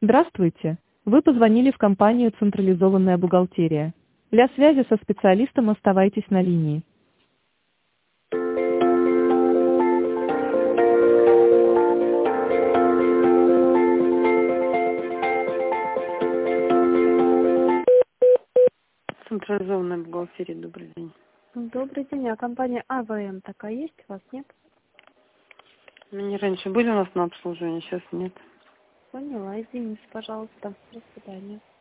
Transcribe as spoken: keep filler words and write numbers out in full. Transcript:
Здравствуйте. Вы позвонили в компанию «Централизованная бухгалтерия». Для связи со специалистом оставайтесь на линии. Централизованная бухгалтерия, добрый день. Добрый день, а компания АВМ такая есть у вас, нет? Они раньше были у нас на обслуживании, сейчас нет. Поняла, извините, пожалуйста. До свидания.